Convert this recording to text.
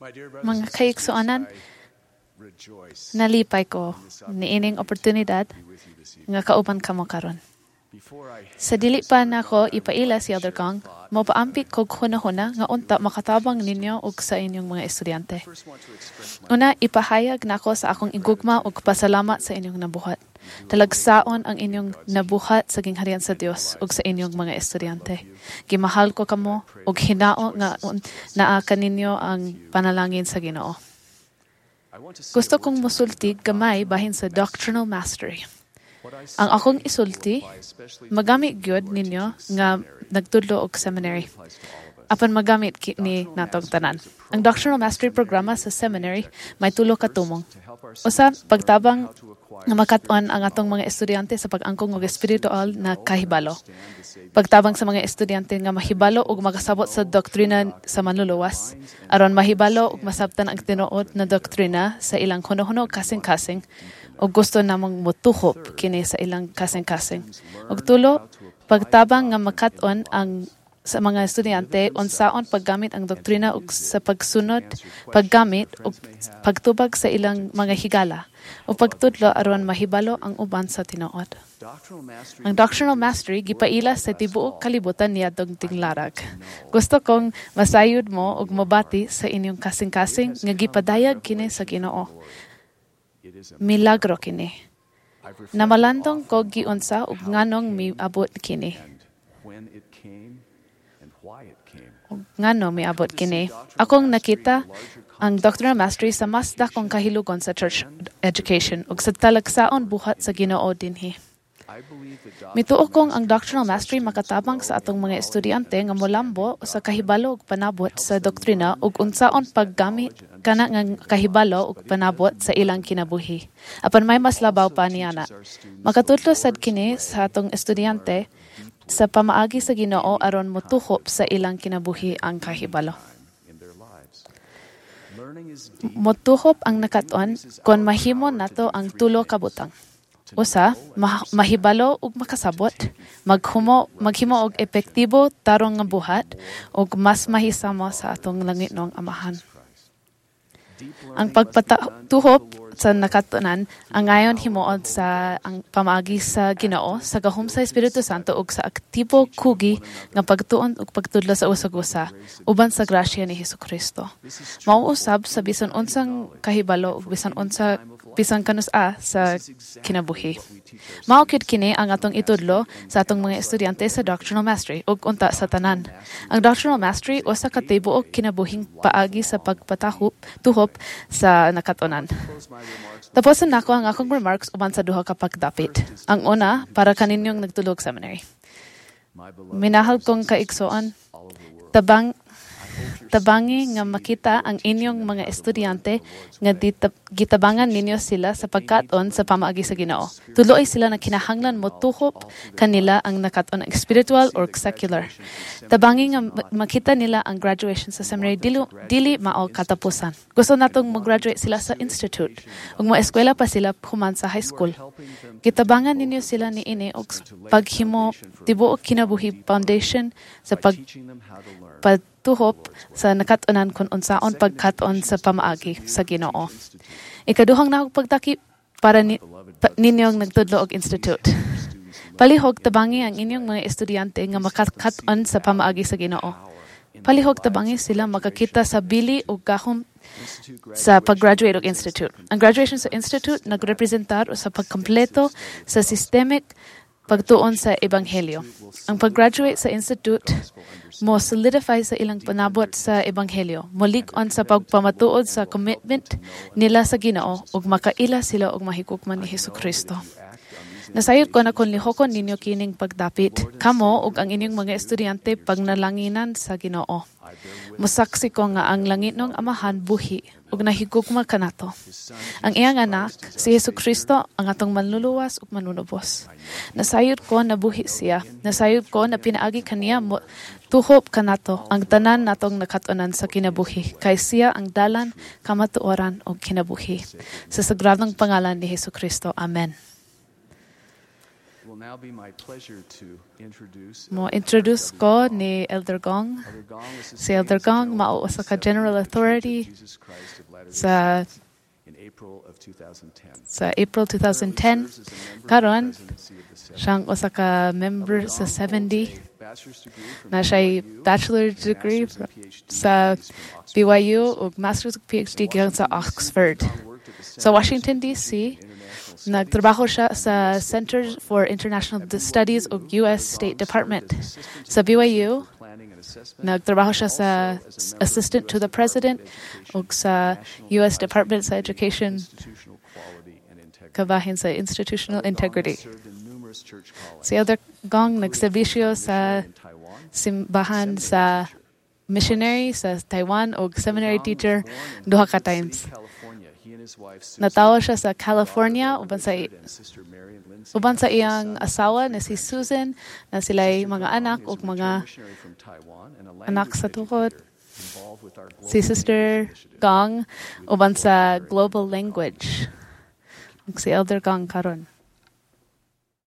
Mga kaiksuanan, nalipay ko niining oportunidad nga kauban kamo karon. Sa dili pa nako ipaila si Elder Kong, mapaampi kog hunahuna nga unta makatabang ninyo ug sa inyong mga estudyante. Una, ipahayag nako sa akong igugma ug pasalamat sa inyong nabuhat. Talagsaon ang inyong nabuhat sa gingharian sa Dios ug sa inyong mga estudyante. Gimahal ko kamo ug hinao nga naa kaninyo ang panalangin sa Ginoo. Gusto kong musulti gamay bahin sa doctrinal mastery. Ang akong isulti, magamit gyud ninyo nga nagtudlo og seminary. Apan magamit ni natong tanan. Ang doctrinal mastery programa sa seminary may tulo ka tumong. Usa, pagtabang nga makat-on ang atong mga estudyante sa pag-angkong og espiritual na kahibalo. Pagtabang sa mga estudyante nga mahibalo ug makasabot sa doktrina sa manluluwas, aron mahibalo ug masabtan ang tinuod na doktrina sa ilang huno-huno kasing-kasing ug gusto namong motuhop kini sa ilang kasing-kasing. Ug tulo, pagtabang nga makat-on ang sa mga estudyante unsaon paggamit ang doktrina ug sa pagsunod, paggamit ug pagtubag sa ilang mga higala o pagtudlo aron mahibalo ang uban sa tinuod. Ang doctrinal mastery gipaila sa tibuok kalibutan niadtong tinglarag. Gusto kong masayod mo ug mobati sa inyong kasing-kasing nga gipadayag kini sa Ginoo. Milagro kini. Namalandong ko giunsa ug nganong miabot kini. Ngano miabot kini. Akong nakita ang doctrinal mastery sa mas dakong kahilugon sa church education ug sa talagsaon buhat sa Ginoo dinhi. Mituo kong ang doctrinal mastery makatabang sa atong mga estudyante nga molambo sa kahibalo ug panabot sa doktrina ug unsaon paggamit kana nga kahibalo ug panabot sa ilang kinabuhi. Apan may mas labaw pa niana. Makatudlo sad kini sa atong estudyante sa pamaagi sa Ginoo aron motuhop sa ilang kinabuhi ang kahibalo. Motuhop ang nakat-on kon mahimo nato ang tulo ka butang. Usa, mahibalo ug makasabot, maghimo og epektibo tarong nga buhat ug mas mahisamo sa atong langitnong Amahan. Ang pagpatuhop sa nakatunan ang ngayon himuod sa ang pamaagi sa Ginoo sa gahom sa Espiritu Santo ug sa aktibo kugi nga pagtuon ug pagtudlo sa usag-usa uban sa grasya ni Hesukristo. Mauusab sa bisan unsang kahibalo ug bisan kanus-a sa kinabuhi. Maukid kini ang atong itudlo sa atong mga estudyante sa doctrinal mastery ug unta sa tanan. Ang doctrinal mastery usa ka tibuok kinabuhing paagi sa pagpatuhop sa nakatunan. Tapusin nako ang akong remarks uban sa duha ka pagdapit. Ang una, para kaninyong nagtulog seminary. Minahal kong kaiksoon, tabangi nga makita ang inyong mga estudyante nga gitabangan ninyo sila sa pagkat-on sa pamaagi sa Ginoo. Tuloy sila na kinahanglan motuhop kanila ang nakat-on spiritual or secular. Tabangi nga makita nila ang graduation sa seminary dili mao katapusan. Gusto natong mag-graduate sila sa institute ug mo-eskwela pa sila human sa high school. Gitabangan ninyo sila niini og paghimo tibuok kinabuhi foundation sa pagtuhop sa nakatunan kung unsaon pagkat-on sa pamaagi sa Ginoo. Ikaduhang na pagtaki para ninyong nagtudlo og institute. Palihog tabangi ang inyong mga estudyante nga makakat-on sa pamaagi sa Ginoo. Palihog tabangi sila makakita sa bili o gahom sa pag-graduate og institute. Ang graduation sa institute nagrepresentar o sa pagkompleto sa systemic pagtuon sa Ebanghelyo. Ang pag-graduate sa institute mo solidify sa ilang panabot sa Ebanghelyo, molig-on sa pagpamatuod sa commitment nila sa Ginoo ug makaila sila og mahigugman ni Hesukristo. Nasayod ko na kung lihokon ninyo kining pagdapit, kamo ug ang inyong mga estudyante pagnalanginan sa Ginoo. Musaksi ko nga ang langitnong Amahan buhi ug nahigugma kanato. Ang iyang anak, si Hesukristo, ang atong manluluwas ug manunubos. Nasayod ko na buhi siya. Nasayod ko na pinaagi kaniya mo tuhop kanato ang tanan natong nakatunan sa kinabuhi. Kay siya ang dalan, kamatuoran ug kinabuhi. Sa sagradong pangalan ni Hesukristo. Amen. now be my pleasure to introduce Mo introduce ko ni Elder Gong. Elder Gong. Si Elder Gong mao usa ka General Authority Jesus Christ of Latter-day sa Saints in April of 2010. sa April 2010. Karon siyang usa ka member sa 70 na siya'y bachelor degree sa BYU ug master's ug PhD gikan sa Oxford. Sa Washington, D.C., nagtrabaho siya sa Center for International Studies ug U.S. State Department. Sa BYU, nagtrabaho siya sa Assistant to the President ug sa U.S. Department sa Education kabahin sa Institutional Integrity. Si Elder Gong nagserbisyo sa simbahan sa missionary sa Taiwan ug seminary teacher duha ka times. Natawo siya sa California uban sa iyang asawa na si Susan na sila'y mga anak ug mga anak sa tukod. Si Sister Gong uban sa Global Language. Si Elder Gong karon.